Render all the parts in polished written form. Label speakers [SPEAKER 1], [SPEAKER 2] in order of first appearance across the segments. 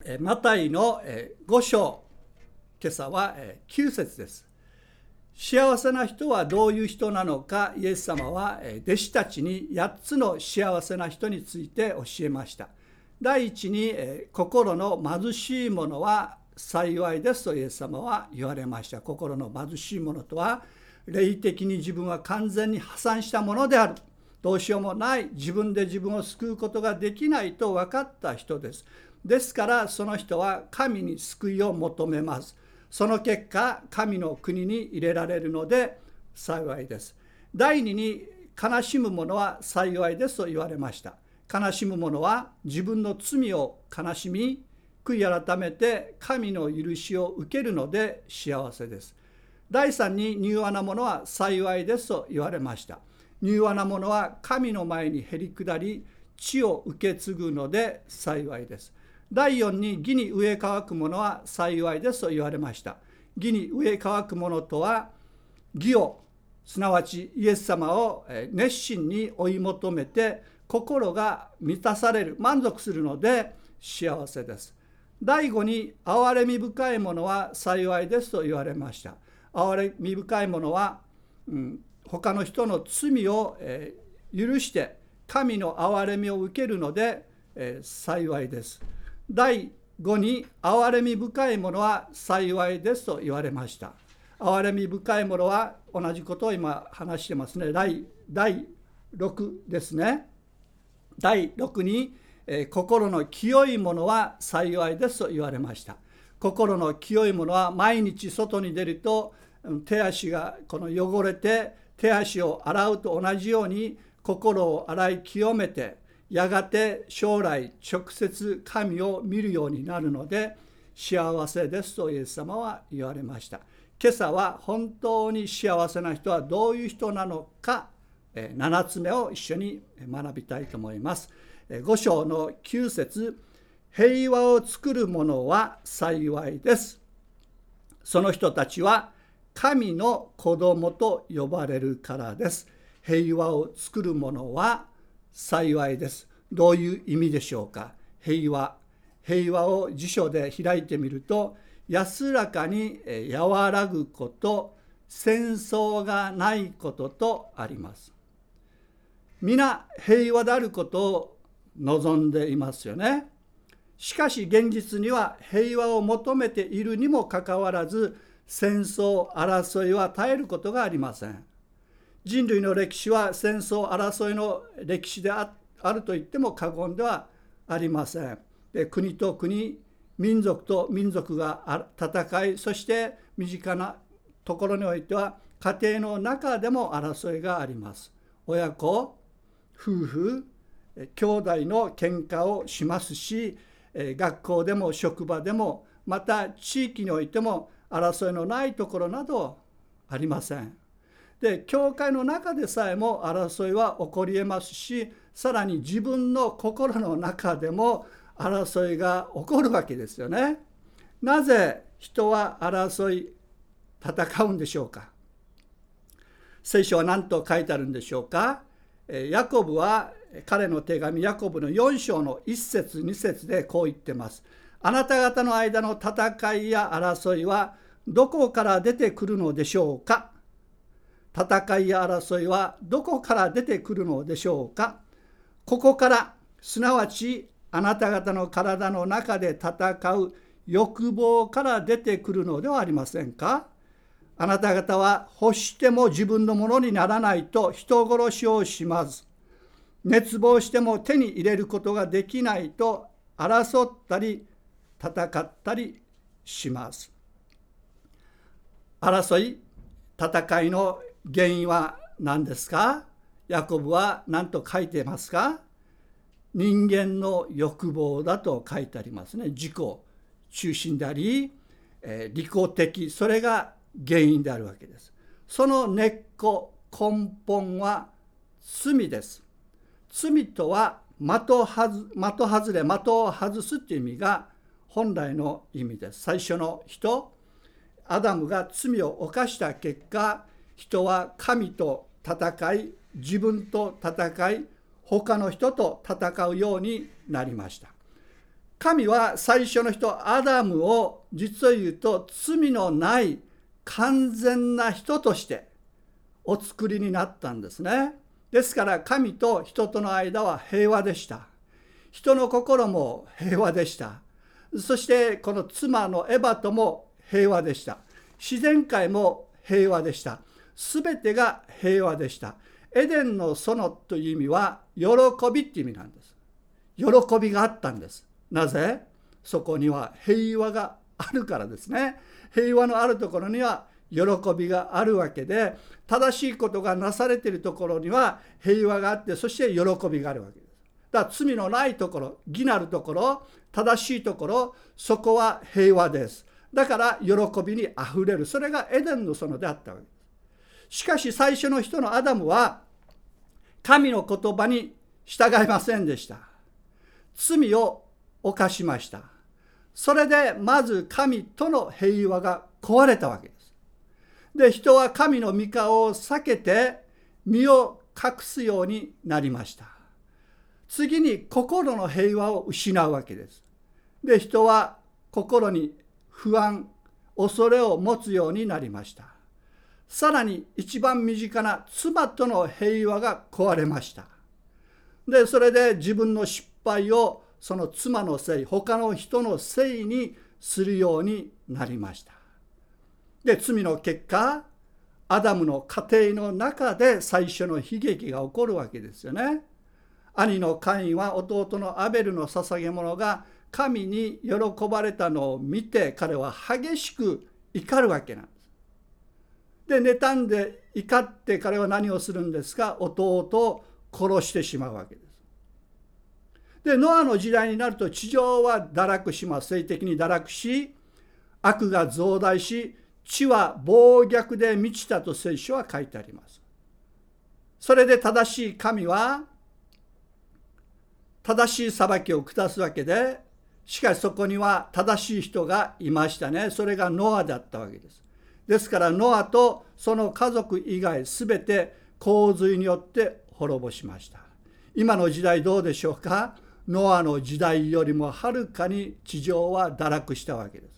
[SPEAKER 1] マタイの5章、今朝は9節です。幸せな人はどういう人なのか、イエス様は弟子たちに8つの幸せな人について教えました。第一に、心の貧しい者は幸いですとイエス様は言われました。心の貧しい者とは、霊的に自分は完全に破産したものである、どうしようもない、自分で自分を救うことができないと分かった人です。ですからその人は神に救いを求めます。その結果、神の国に入れられるので幸いです。第二に、悲しむ者は幸いですと言われました。悲しむ者は自分の罪を悲しみ、悔い改めて神の許しを受けるので幸せです。第三に、柔和な者は幸いですと言われました。柔和な者は神の前にへり下り、地を受け継ぐので幸いです。第四に、義に植え乾く者は幸いですと言われました。義に植え乾く者とは、義を、すなわちイエス様を熱心に追い求めて、心が満たされる、満足するので幸せです。第五に、憐れみ深い者は幸いですと言われました。憐れみ深い者は、他の人の罪を許して神の憐れみを受けるので幸いです。第5に、憐れみ深い者は幸いですと言われました。憐れみ深い者は同じことを今話してますね。第6ですね。第6に、心の清い者は幸いですと言われました。心の清い者は毎日外に出ると手足が汚れて手足を洗うと同じように心を洗い清めて、やがて将来直接神を見るようになるので幸せですとイエス様は言われました。今朝は本当に幸せな人はどういう人なのか、7つ目を一緒に学びたいと思います。5章の9節、平和を作る者は幸いです。その人たちは神の子供と呼ばれるからです。平和を作る者は幸いです。どういう意味でしょうか。平和を辞書で開いてみると、安らかに和らぐこと、戦争がないこととあります。皆平和であることを望んでいますよね。しかし現実には平和を求めているにもかかわらず、戦争争いは絶えることがありません。人類の歴史は戦争争いの歴史であると言っても過言ではありません。で、国と国、民族と民族が戦い、そして身近なところにおいては家庭の中でも争いがあります。親子、夫婦、兄弟の喧嘩をしますし、学校でも職場でも、また地域においても争いのないところなどありません。で、教会の中でさえも争いは起こり得ますし、さらに自分の心の中でも争いが起こるわけですよね。なぜ人は争い、戦うんでしょうか。聖書は何と書いてあるんでしょうか。ヤコブは彼の手紙ヤコブの4章の1節2節でこう言ってます。あなた方の間の戦いや争いはどこから出てくるのでしょうか。戦いや争いはどこから出てくるのでしょうか。ここから、すなわちあなた方の体の中で戦う欲望から出てくるのではありませんか。あなた方は欲しても自分のものにならないと人殺しをします。熱望しても手に入れることができないと争ったり戦ったりします。争い、戦いの原因は何ですか。ヤコブは何と書いていますか。人間の欲望だと書いてありますね。自己中心であり、利己的、それが原因であるわけです。その根っこ、根本は罪です。罪とは的を外すという意味が本来の意味です。最初の人、アダムが罪を犯した結果、人は神と戦い、自分と戦い、他の人と戦うようになりました。 神は最初の人アダムを実を言うと罪のない完全な人としてお作りになったんですね。ですから神と人との間は平和でした。人の心も平和でした。そしてこの妻のエバとも平和でした。自然界も平和でした。すべてが平和でした。エデンの園という意味は喜びっていう意味なんです。喜びがあったんです。なぜ？そこには平和があるからですね。平和のあるところには喜びがあるわけで、正しいことがなされているところには平和があって、そして喜びがあるわけです。だから罪のないところ、義なるところ、正しいところ、そこは平和です。だから喜びにあふれる。それがエデンの園であったわけです。しかし最初の人のアダムは神の言葉に従いませんでした。罪を犯しました。それでまず神との平和が壊れたわけです。で、人は神の御顔を避けて身を隠すようになりました。次に心の平和を失うわけです。で、人は心に不安、恐れを持つようになりました。さらに一番身近な妻との平和が壊れました。で、それで自分の失敗をその妻のせい、他の人のせいにするようになりました。で、罪の結果、アダムの家庭の中で最初の悲劇が起こるわけですよね。兄のカインは弟のアベルの捧げ物が神に喜ばれたのを見て、彼は激しく怒るわけなんです。で、妬んで怒って彼は何をするんですか？弟を殺してしまうわけです。で、ノアの時代になると地上は堕落します。性的に堕落し、悪が増大し、地は暴虐で満ちたと聖書は書いてあります。それで正しい神は正しい裁きを下すわけで、しかしそこには正しい人がいましたね。それがノアだったわけです。ですからノアとその家族以外すべて洪水によって滅ぼしました。今の時代どうでしょうか？ノアの時代よりもはるかに地上は堕落したわけです。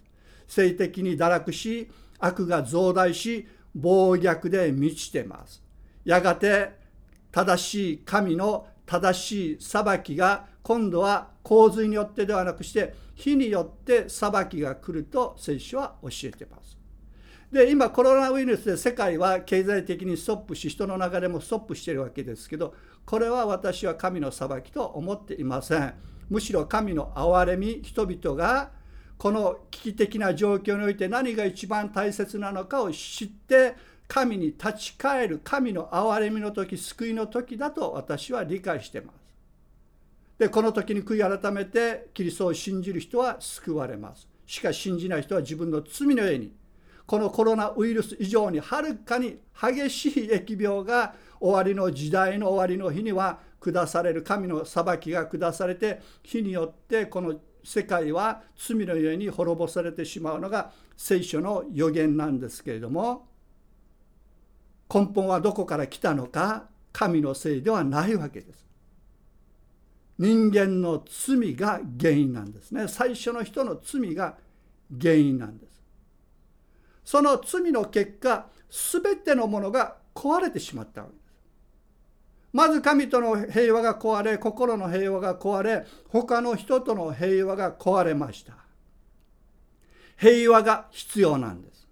[SPEAKER 1] 性的に堕落し、悪が増大し、暴虐で満ちています。やがて正しい神の正しい裁きが今度は洪水によってではなくして火によって裁きが来ると聖書は教えています。で、今コロナウイルスで世界は経済的にストップし、人の流れもストップしているわけですけど、これは私は神の裁きと思っていません。むしろ神の憐れみ、人々がこの危機的な状況において何が一番大切なのかを知って神に立ち返る神の憐れみの時、救いの時だと私は理解しています。で、この時に悔い改めてキリストを信じる人は救われます。しかし信じない人は自分の罪の上に、このコロナウイルス以上にはるかに激しい疫病が終わりの時代の終わりの日には下される、神の裁きが下されて、火によってこの世界は罪のゆえに滅ぼされてしまうのが聖書の予言なんですけれども、根本はどこから来たのか？神のせいではないわけです。人間の罪が原因なんですね。最初の人の罪が原因なんです。その罪の結果、すべてのものが壊れてしまったわけです。まず神との平和が壊れ、心の平和が壊れ、他の人との平和が壊れました。平和が必要なんです。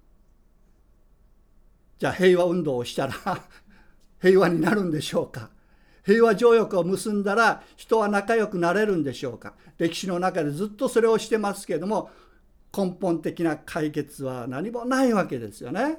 [SPEAKER 1] じゃあ平和運動をしたら平和になるんでしょうか？平和条約を結んだら人は仲良くなれるんでしょうか？歴史の中でずっとそれをしてますけれども、根本的な解決は何もないわけですよね。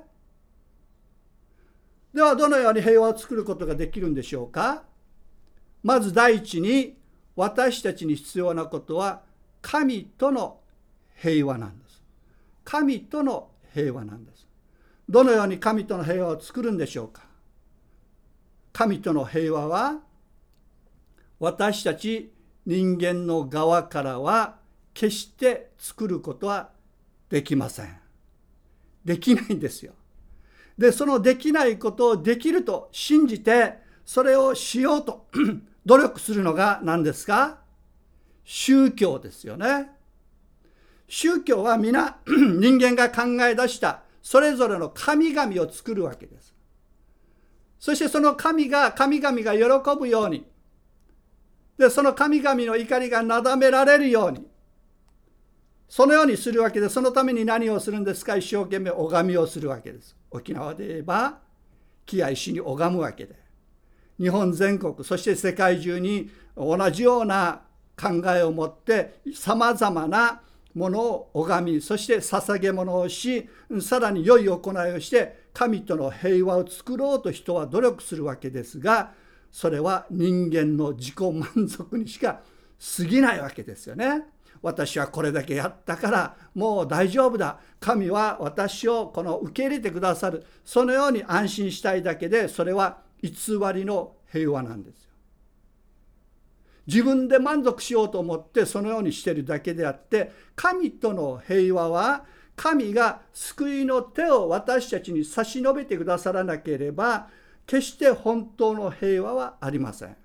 [SPEAKER 1] ではどのように平和を作ることができるんでしょうか？まず第一に、私たちに必要なことは神との平和なんです。神との平和なんです。どのように神との平和を作るんでしょうか？神との平和は、私たち人間の側からは決して作ることはできません。できないんですよ。で、そのできないことをできると信じて、それをしようと努力するのが何ですか？ 宗教ですよね。宗教は皆人間が考え出したそれぞれの神々を作るわけです。そしてその神々が喜ぶように、でその神々の怒りがなだめられるように、そのようにするわけで、そのために何をするんですか？一生懸命拝みをするわけです。沖縄で言えば木や石に拝むわけで、日本全国、そして世界中に同じような考えを持ってさまざまなものを拝み、そして捧げ物をし、さらに良い行いをして神との平和を作ろうと人は努力するわけですが、それは人間の自己満足にしか過ぎないわけですよね。私はこれだけやったからもう大丈夫だ、神は私を受け入れてくださる、そのように安心したいだけで、それは偽りの平和なんですよ。自分で満足しようと思ってそのようにしているだけであって、神との平和は神が救いの手を私たちに差し伸べてくださらなければ決して本当の平和はありません。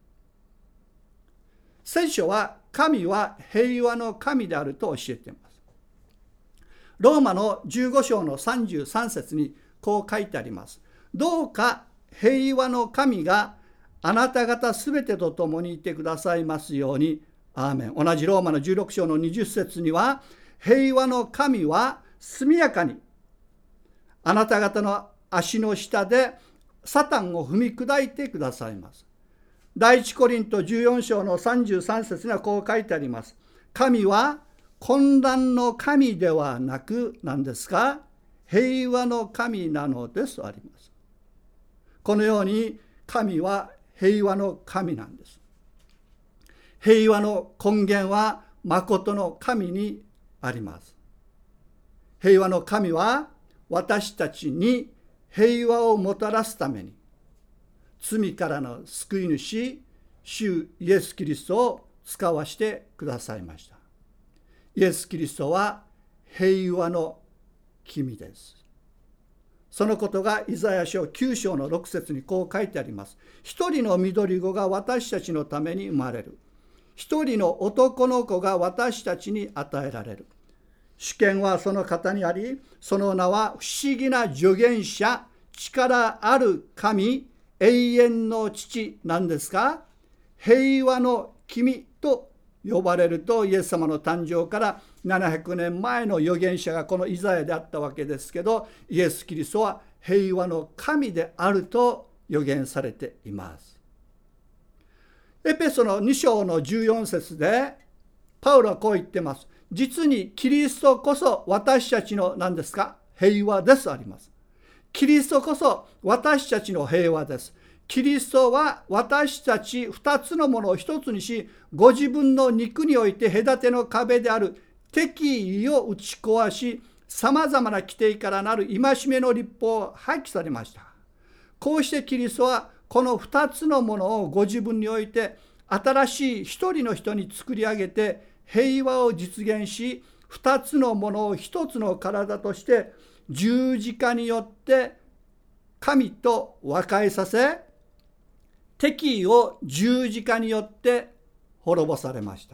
[SPEAKER 1] 聖書は神は平和の神であると教えています。ローマの15章の33節にこう書いてあります。どうか平和の神があなた方すべてと共にいてくださいますように。アーメン。同じローマの16章の20節には、平和の神は速やかにあなた方の足の下でサタンを踏み砕いてくださいます。第一コリント14章の33節にはこう書いてあります。神は混乱の神ではなく、何ですか？平和の神なのですとあります。このように神は平和の神なんです。平和の根源は誠の神にあります。平和の神は私たちに平和をもたらすために、罪からの救い主、主イエス・キリストを使わしてくださいました。イエス・キリストは平和の君です。そのことがイザヤ書9章の6節にこう書いてあります。一人の緑子が私たちのために生まれる。一人の男の子が私たちに与えられる。主権はその方にあり、その名は不思議な助言者、力ある神、永遠の父なんですか？平和の君と呼ばれると、イエス様の誕生から700年前の預言者がこのイザヤであったわけですけど、イエス・キリストは平和の神であると預言されています。エペソの2章の14節でパウロはこう言ってます。実にキリストこそ私たちの何ですか？平和ですあります。キリストこそ私たちの平和です。キリストは私たち2つのものを1つにし、ご自分の肉において隔ての壁である敵意を打ち壊し、さまざまな規定からなる戒めの律法を廃棄されました。こうしてキリストはこの2つのものをご自分において新しい一人の人に作り上げて平和を実現し、2つのものを1つの体として十字架によって神と和解させ、敵意を十字架によって滅ぼされました。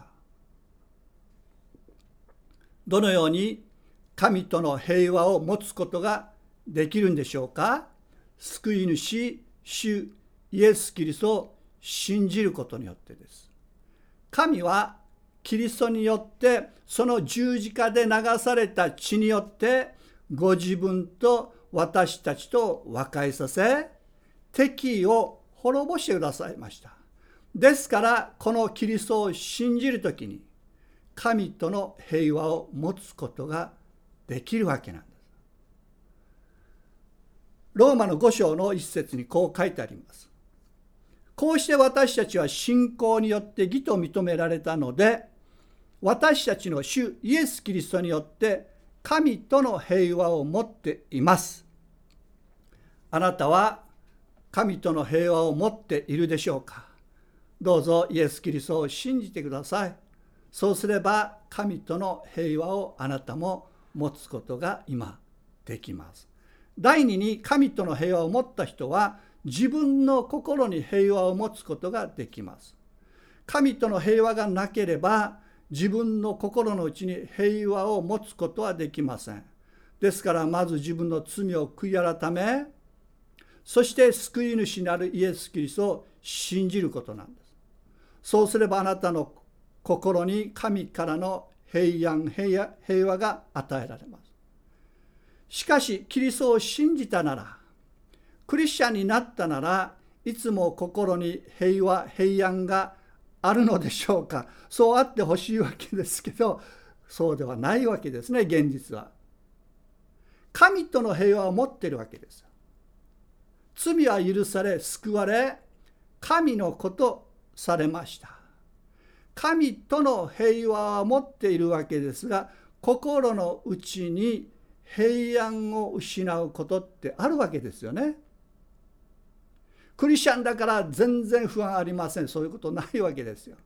[SPEAKER 1] どのように神との平和を持つことができるんでしょうか？救い主、主イエス・キリストを信じることによってです。神はキリストによってその十字架で流された血によってご自分と私たちと和解させ、敵意を滅ぼしてくださいました。ですからこのキリストを信じるときに神との平和を持つことができるわけなんです。ローマの5章の一節にこう書いてあります。こうして私たちは信仰によって義と認められたので、私たちの主イエス・キリストによって神との平和を持っています。あなたは神との平和を持っているでしょうか？どうぞイエス・キリストを信じてください。そうすれば神との平和をあなたも持つことが今できます。第二に、神との平和を持った人は自分の心に平和を持つことができます。 神との平和がなければ、自分の心の内に平和を持つことはできません。ですから、まず自分の罪を悔い改め、そして救い主なるイエス・キリストを信じることなんです。そうすればあなたの心に神からの平安、平和が与えられます。しかし、キリストを信じたなら、クリスチャンになったなら、いつも心に平和、平安があるのでしょうか。そうあってほしいわけですけど、そうではないわけですね、現実は。神との平和を持っているわけです。罪は許され、救われ、神の子とされました。神との平和を持っているわけですが、心の内に平安を失うことってあるわけですよね。クリスチャンだから全然不安ありません。そういうことないわけですよ。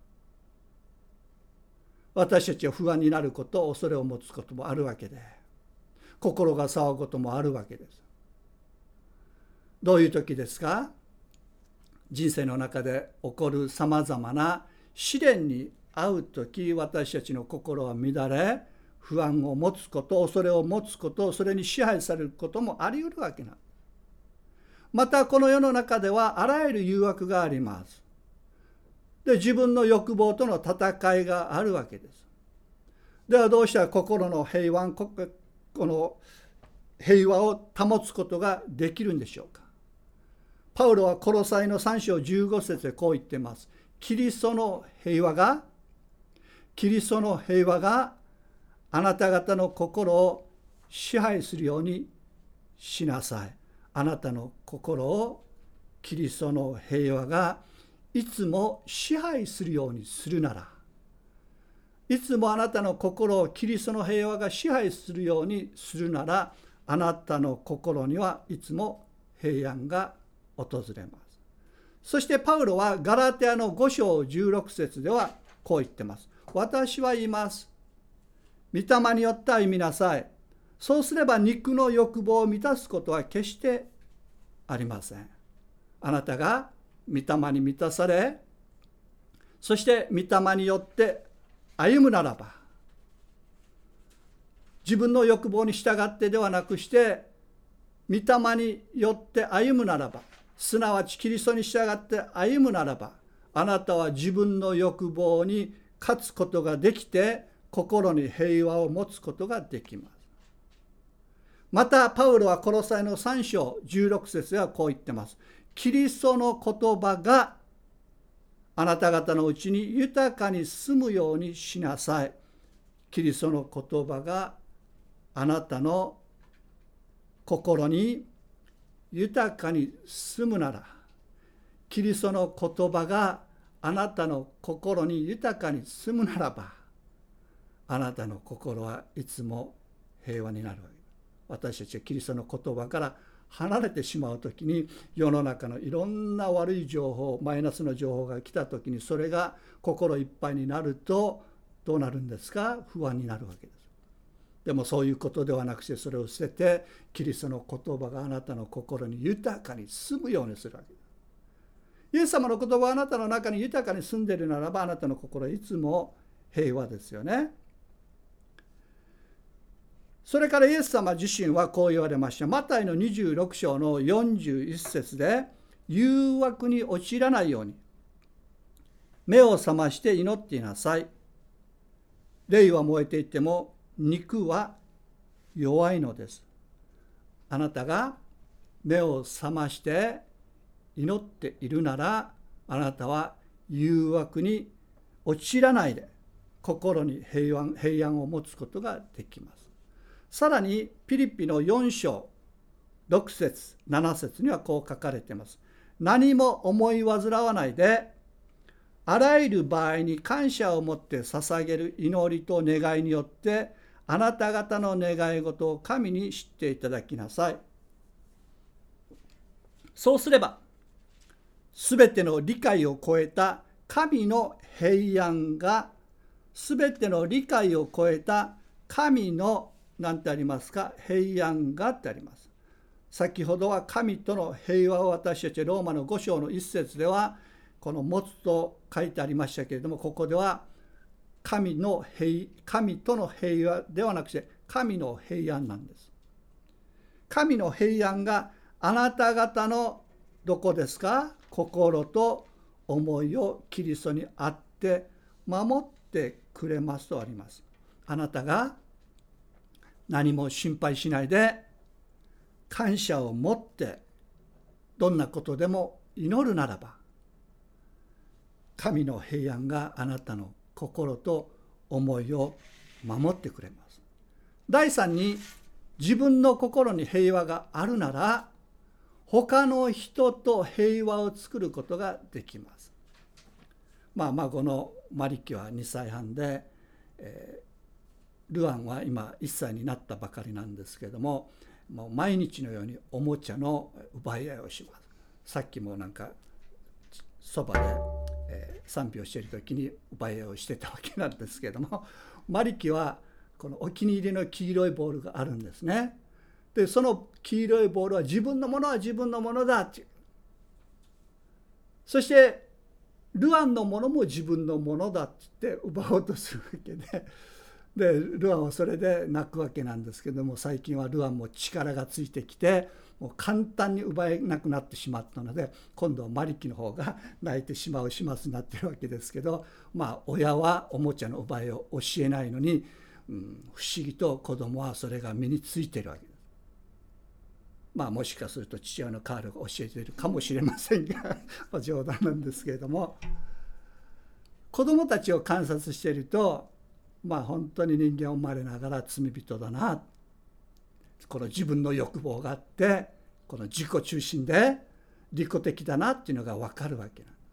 [SPEAKER 1] 私たちは不安になること、恐れを持つこともあるわけで、心が騒ぐこともあるわけです。どういう時ですか？人生の中で起こるさまざまな試練に遭う時、私たちの心は乱れ、不安を持つこと、恐れを持つこと、それに支配されることもあり得るわけなんです。またこの世の中ではあらゆる誘惑があります。で、自分の欲望との戦いがあるわけです。ではどうしたら心の平安、この平和を保つことができるんでしょうか。パウロはコロサイの3章15節でこう言っています。キリストの平和があなた方の心を支配するようにしなさい。あなたの心をキリストの平和がいつも支配するようにするなら、いつもあなたの心をキリストの平和が支配するようにするなら、あなたの心にはいつも平安が訪れます。そしてパウロはガラテヤの5章16節ではこう言ってます。私は言います。御霊によって歩みなさい。そうすれば肉の欲望を満たすことは決してありません。あなたが御霊に満たされ、そして御霊によって歩むならば、自分の欲望に従ってではなくして、御霊によって歩むならば、すなわちキリストに従って歩むならば、あなたは自分の欲望に勝つことができて、心に平和を持つことができます。またパウロはコロサイの3章16節ではこう言ってます。キリストの言葉があなた方のうちに豊かに住むようにしなさい。キリストの言葉があなたの心に豊かに住むなら、キリストの言葉があなたの心に豊かに住むならば、あなたの心はいつも平和になるわけです。私たちはキリストの言葉から離れてしまうときに、世の中のいろんな悪い情報、マイナスの情報が来たときに、それが心いっぱいになるとどうなるんですか？不安になるわけです。でもそういうことではなくて、それを捨ててキリストの言葉があなたの心に豊かに住むようにするわけです。イエス様の言葉があなたの中に豊かに住んでいるならば、あなたの心はいつも平和ですよね。それからイエス様自身はこう言われました。マタイの26章の41節で、誘惑に陥らないように目を覚まして祈っていなさい。霊は燃えていても肉は弱いのです。あなたが目を覚まして祈っているなら、あなたは誘惑に陥らないで心に平安を持つことができます。さらにピリピの4章6節7節にはこう書かれています。何も思い煩わないで、あらゆる場合に感謝を持って捧げる祈りと願いによって、あなた方の願い事を神に知っていただきなさい。そうすれば、すべての理解を超えた神の平安が、すべての理解を超えた神の何てありますか？平安がってあります。先ほどは神との平和を私たちローマの5章の1節では、 この持つと書いてありましたけれども、ここでは神との平和ではなくて神の平安なんです。神の平安があなた方のどこですか？心と思いをキリストにあって守ってくれますとあります。あなたが何も心配しないで感謝を持ってどんなことでも祈るならば、神の平安があなたの心と思いを守ってくれます。第三に、自分の心に平和があるなら他の人と平和を作ることができます。孫のマリキは2歳半で、ルアンは今1歳になったばかりなんですけれども、もう毎日のようにおもちゃの奪い合いをします。さっきもそばで、賛美をしている時に奪い合いをしてたわけなんですけれども、マリキはこのお気に入りの黄色いボールがあるんですね。でその黄色いボールは自分のものは自分のものだって。そしてルアンのものも自分のものだって言って奪おうとするわけで、ルアンはそれで泣くわけなんですけども、最近はルアンも力がついてきてもう簡単に奪えなくなってしまったので、今度はマリキの方が泣いてしまう始末になっているわけですけど、親はおもちゃの奪いを教えないのに、不思議と子供はそれが身についているわけです。もしかすると父親のカールが教えているかもしれませんが冗談なんですけれども、子供たちを観察していると、本当に人間生まれながら罪人だな、この自分の欲望があってこの自己中心で利己的だなっていうのが分かるわけなんです。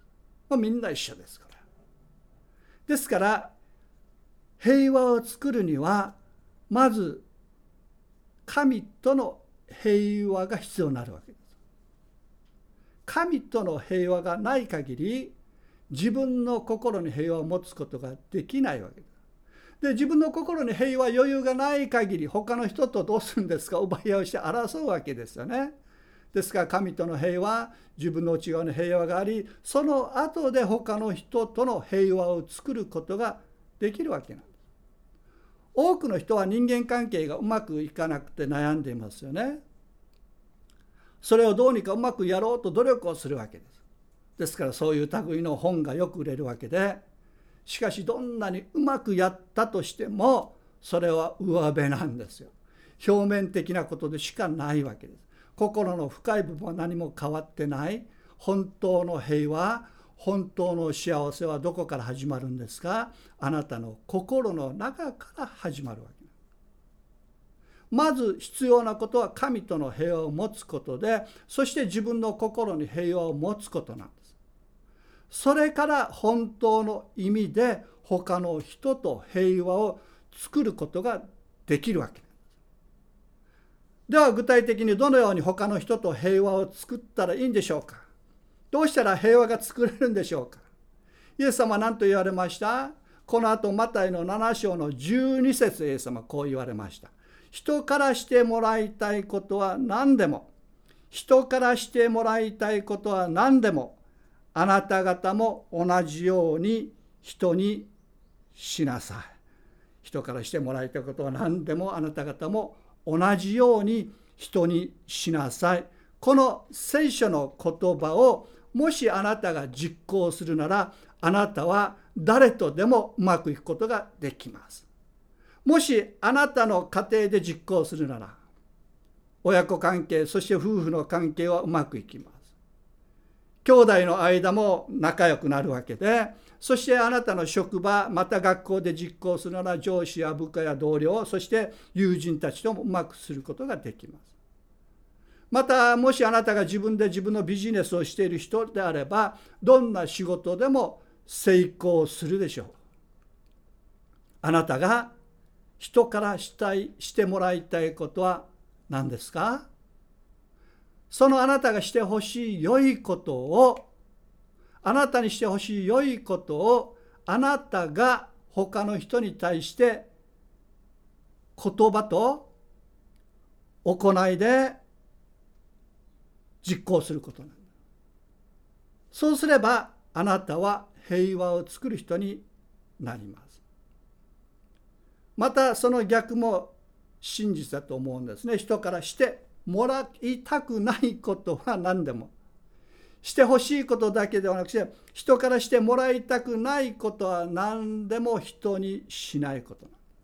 [SPEAKER 1] みんな一緒ですから。ですから平和を作るにはまず神との平和が必要になるわけです。神との平和がない限り自分の心に平和を持つことができないわけです。で、自分の心に平和余裕がない限り他の人とどうするんですか？奪い合いをして争うわけですよね。ですから神との平和、自分の内側の平和があり、その後で他の人との平和を作ることができるわけなんです。多くの人は人間関係がうまくいかなくて悩んでいますよね。それをどうにかうまくやろうと努力をするわけです。ですからそういう類の本がよく売れるわけで、しかしどんなにうまくやったとしてもそれは上辺なんですよ。表面的なことでしかないわけです。心の深い部分は何も変わってない。本当の平和、本当の幸せはどこから始まるんですか？あなたの心の中から始まるわけです。まず必要なことは神との平和を持つことで、そして自分の心に平和を持つことなんです。それから本当の意味で他の人と平和を作ることができるわけです。では具体的にどのように他の人と平和を作ったらいいんでしょうか？どうしたら平和が作れるんでしょうか？イエス様は何と言われました？この後マタイの7章の12節、イエス様はこう言われました。人からしてもらいたいことは何でも、人からしてもらいたいことは何でも、あなた方も同じように人にしなさい。人からしてもらいたいことは何でもあなた方も同じように人にしなさい。この聖書の言葉をもしあなたが実行するなら、あなたは誰とでもうまくいくことができます。もしあなたの家庭で実行するなら、親子関係、そして夫婦の関係はうまくいきます。兄弟の間も仲良くなるわけで、そしてあなたの職場、また学校で実行するなら上司や部下や同僚、そして友人たちともうまくすることができます。またもしあなたが自分で自分のビジネスをしている人であれば、どんな仕事でも成功するでしょう。あなたが人からしてもらいたいことは何ですか？そのあなたがしてほしい良いことを、あなたにしてほしい良いことを、あなたが他の人に対して言葉と行いで実行することなんだ。そうすればあなたは平和を作る人になります。またその逆も真実だと思うんですね。人からしてもらいたくないことは何でも、してほしいことだけではなくて、人からしてもらいたくないことは何でも人にしないこと。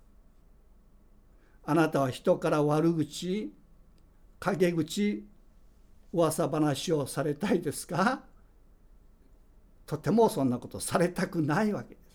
[SPEAKER 1] あなたは人から悪口、陰口、噂話をされたいですか？とてもそんなことされたくないわけです。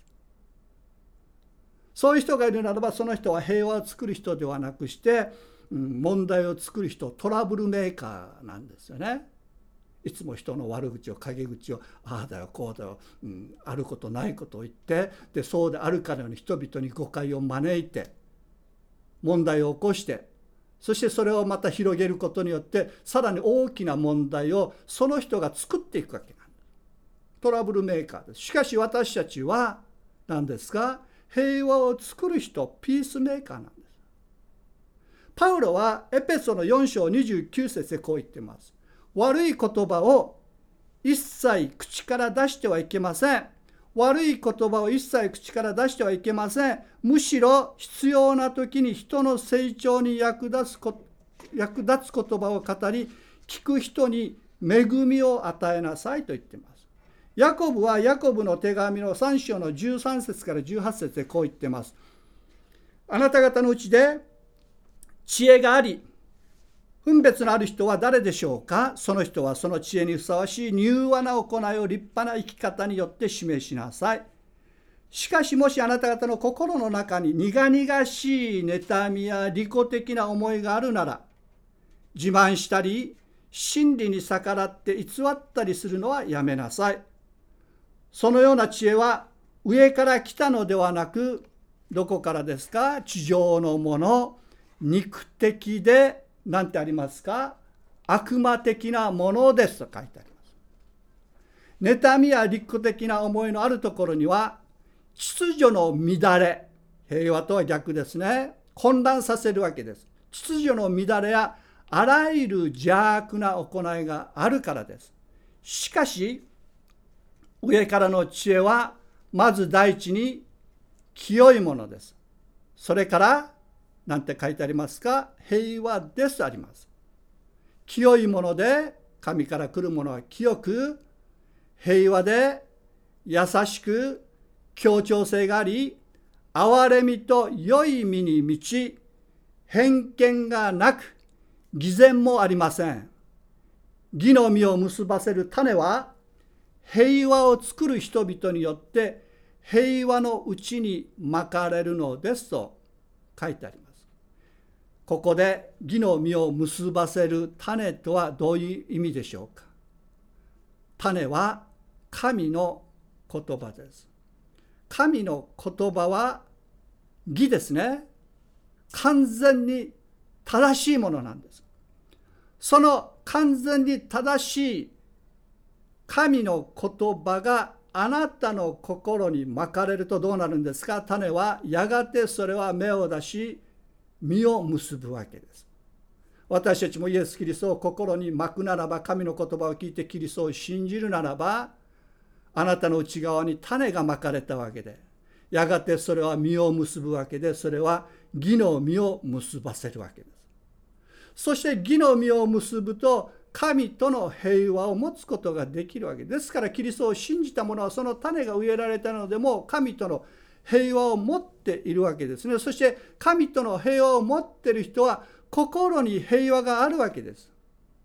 [SPEAKER 1] そういう人がいるならば、その人は平和を作る人ではなくして、問題を作る人、トラブルメーカーなんですよね。いつも人の悪口を、陰口を、ああだよこうだよ、あることないことを言って、でそうであるかのように人々に誤解を招いて問題を起こして、そしてそれをまた広げることによってさらに大きな問題をその人が作っていくわけなんです。トラブルメーカーです。しかし私たちは何ですか？平和を作る人、ピースメーカーなんです。パウロはエペソの4章29節でこう言っています。悪い言葉を一切口から出してはいけません。悪い言葉を一切口から出してはいけません。むしろ必要な時に人の成長に役立つ言葉を語り、聞く人に恵みを与えなさいと言っています。ヤコブはヤコブの手紙の3章の13節から18節でこう言っています。あなた方のうちで知恵があり、分別のある人は誰でしょうか？その人はその知恵にふさわしい柔和な行いを立派な生き方によって示しなさい。しかしもしあなた方の心の中に苦々しい妬みや利己的な思いがあるなら、自慢したり真理に逆らって偽ったりするのはやめなさい。そのような知恵は上から来たのではなく、どこからですか？地上のもの、肉的で何てありますか？悪魔的なものですと書いてあります。妬みや利己的な思いのあるところには、秩序の乱れ、平和とは逆ですね。混乱させるわけです。秩序の乱れやあらゆる邪悪な行いがあるからです。しかし、上からの知恵は、まず第一に清いものです。それから、なんて書いてありますか？平和ですあります。清いもので、神から来るものは清く、平和で優しく、協調性があり、憐れみと良い身に満ち、偏見がなく、偽善もありません。義の実を結ばせる種は、平和を作る人々によって平和のうちにまかれるのですと書いてあります。ここで義の実を結ばせる種とはどういう意味でしょうか？種は神の言葉です。神の言葉は義ですね。完全に正しいものなんです。その完全に正しい神の言葉があなたの心にまかれるとどうなるんですか？種はやがてそれは芽を出し、実を結ぶわけです。私たちもイエス・キリストを心にまくならば、神の言葉を聞いてキリストを信じるならば、あなたの内側に種がまかれたわけで、やがてそれは実を結ぶわけで、それは義の実を結ばせるわけです。そして義の実を結ぶと、神との平和を持つことができるわけですから、キリストを信じた者はその種が植えられたのでも神との平和を持っているわけですね。そして神との平和を持っている人は心に平和があるわけです。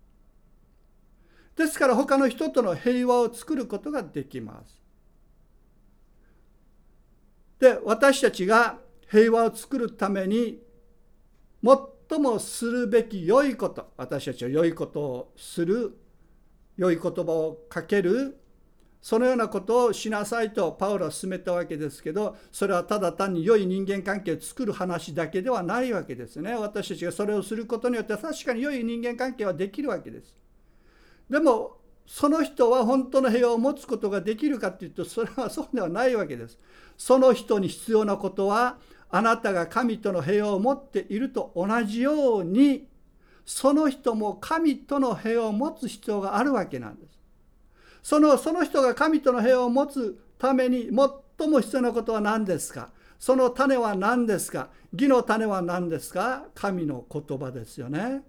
[SPEAKER 1] ですから他の人との平和を作ることができます。で、私たちが平和を作るために最もするべき良いこと、私たちは良いことをする、良い言葉をかける、そのようなことをしなさいとパウロは勧めたわけですけど、それはただ単に良い人間関係を作る話だけではないわけですね。私たちがそれをすることによって確かに良い人間関係はできるわけです。でもその人は本当の平和を持つことができるかというと、それはそうではないわけです。その人に必要なことは、あなたが神との平和を持っていると同じように、その人も神との平和を持つ必要があるわけなんです。 その人が神との平和を持つために最も必要なことは何ですか？その種は何ですか？義の種は何ですか？神の言葉ですよね。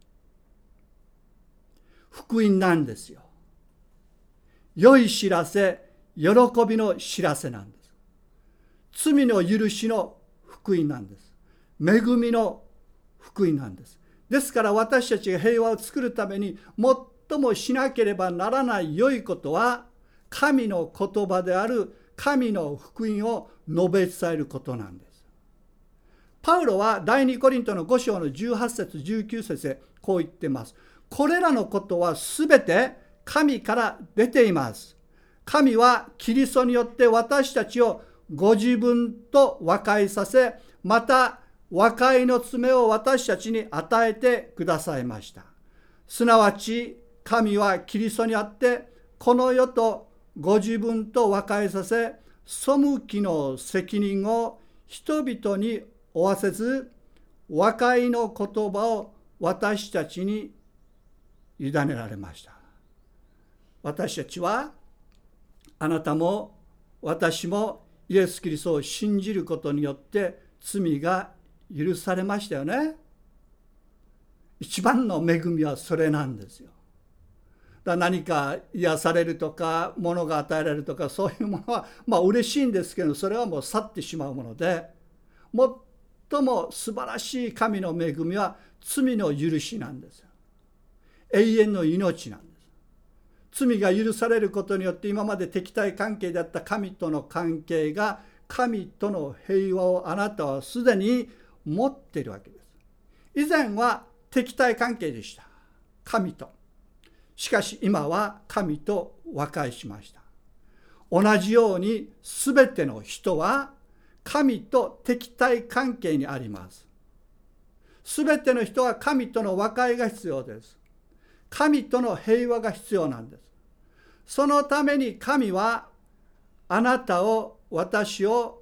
[SPEAKER 1] 福音なんですよ。良い知らせ、喜びの知らせなんです。罪の許しの福音なんです。恵みの福音なんです。ですから私たちが平和を作るために最もしなければならない良いことは、神の言葉である神の福音を述べ伝えることなんです。パウロは第2コリントの5章の18節19節でこう言っています。これらのことはすべて神から出ています。神はキリストによって私たちをご自分と和解させ、また和解の爪を私たちに与えてくださいました。すなわち神はキリストにあってこの世とご自分と和解させ、背きの責任を人々に負わせず、和解の言葉を私たちに委ねられました。私たちは、あなたも私もイエス・キリストを信じることによって罪が許されましたよね。一番の恵みはそれなんですよ。何か癒されるとか物が与えられるとかそういうものは嬉しいんですけど、それはもう去ってしまうもので、最も素晴らしい神の恵みは罪の許しなんですよ。永遠の命なんです。罪が許されることによって今まで敵対関係だった神との関係が、神との平和をあなたはすでに持っているわけです。以前は敵対関係でした、神と。しかし今は神と和解しました。同じようにすべての人は神と敵対関係にあります。すべての人は神との和解が必要です。神との平和が必要なんです。そのために神はあなたを、私を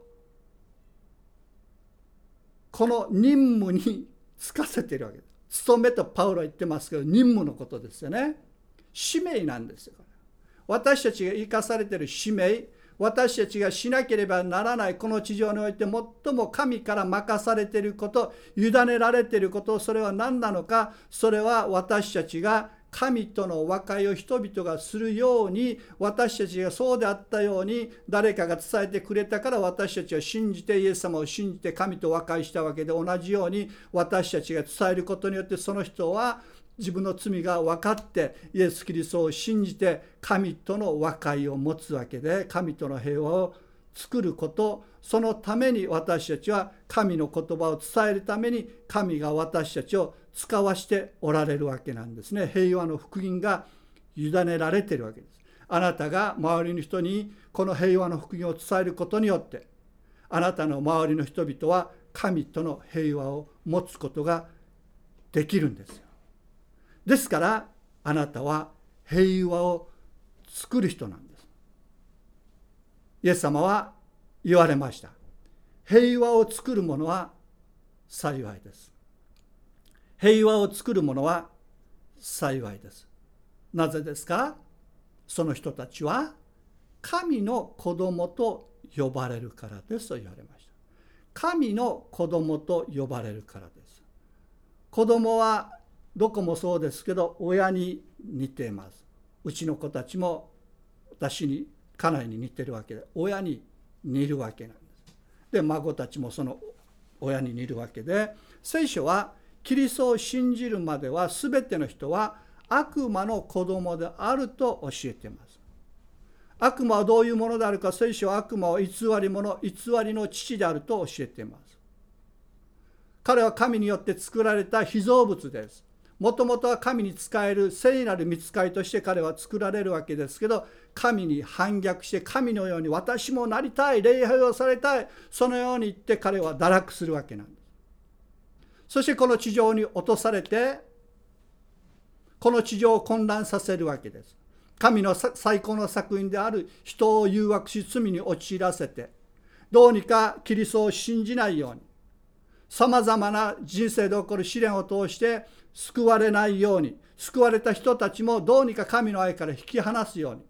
[SPEAKER 1] この任務に就かせているわけです。務めとパウロは言ってますけど、任務のことですよね。使命なんですよ。私たちが生かされている使命、私たちがしなければならないこの地上において最も神から任されていること、委ねられていること、それは何なのか。それは私たちが神との和解を人々がするように、私たちがそうであったように誰かが伝えてくれたから私たちは信じて、イエス様を信じて神と和解したわけで、同じように私たちが伝えることによってその人は自分の罪が分かってイエス・キリストを信じて神との和解を持つわけで、神との平和を作ること、そのために私たちは神の言葉を伝えるために神が私たちを使わしておられるわけなんですね。平和の福音が委ねられているわけです。あなたが周りの人にこの平和の福音を伝えることによって、あなたの周りの人々は神との平和を持つことができるんですよ。ですからあなたは平和を作る人なんです。イエス様は言われました。平和を作る者は幸いです。平和を作る者は幸いです。なぜですか？その人たちは神の子供と呼ばれるからですと言われました。神の子供と呼ばれるからです。子供はどこもそうですけど、親に似ています。うちの子たちも私に、家内に似てるわけで、親に似るわけなんです。で、孫たちもその親に似るわけで、聖書はキリストを信じるまでは全ての人は悪魔の子供であると教えています。悪魔はどういうものであるか、聖書は悪魔を偽り者、偽りの父であると教えています。彼は神によって作られた被造物です。もともとは神に仕える聖なる御使いとして彼は作られるわけですけど、神に反逆して神のように私もなりたい、礼拝をされたい、そのように言って彼は堕落するわけなんです。そしてこの地上に落とされて、この地上を混乱させるわけです。神の最高の作品である人を誘惑し罪に陥らせて、どうにかキリストを信じないように、さまざまな人生で起こる試練を通して救われないように、救われた人たちもどうにか神の愛から引き離すように、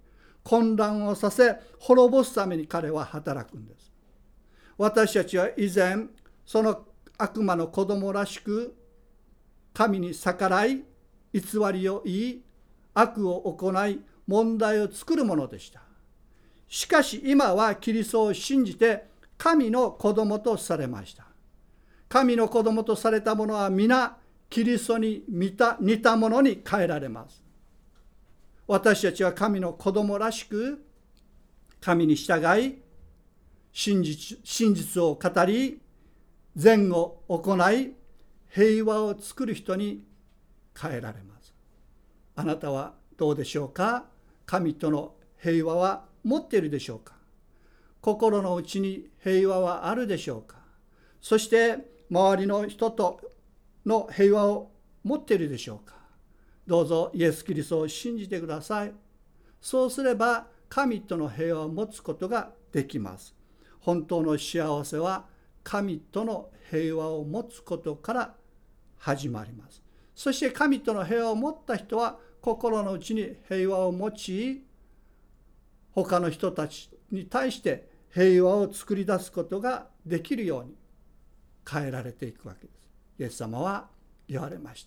[SPEAKER 1] 混乱をさせ滅ぼすために彼は働くんです。私たちは以前その悪魔の子供らしく神に逆らい偽りを言い悪を行い問題を作るものでした。しかし今はキリストを信じて神の子供とされました。神の子供とされた者は皆キリストに似たものに変えられます。私たちは神の子供らしく神に従い真実を語り善を行い平和を作る人に変えられます。あなたはどうでしょうか？神との平和は持っているでしょうか？心の内に平和はあるでしょうか？そして周りの人との平和を持っているでしょうか？どうぞイエス・キリストを信じてください。そうすれば神との平和を持つことができます。本当の幸せは神との平和を持つことから始まります。そして神との平和を持った人は心の内に平和を持ち、他の人たちに対して平和を作り出すことができるように変えられていくわけです。イエス様は言われました。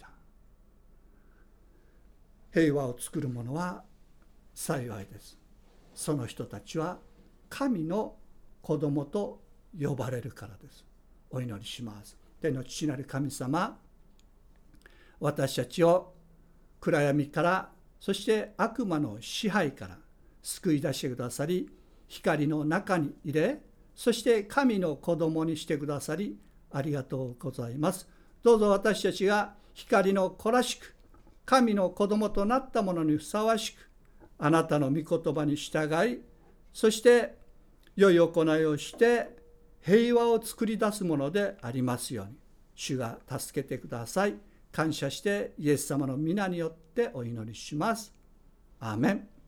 [SPEAKER 1] 平和を作る者は幸いです。その人たちは神の子供と呼ばれるからです。お祈りします。天の父なる神様、私たちを暗闇から、そして悪魔の支配から救い出してくださり、光の中に入れ、そして神の子供にしてくださり、ありがとうございます。どうぞ私たちが光の子らしく、神の子供となったものにふさわしく、あなたの御言葉に従い、そして良い行いをして平和を作り出すものでありますように、主が助けてください。感謝してイエス様の皆によってお祈りします。アーメン。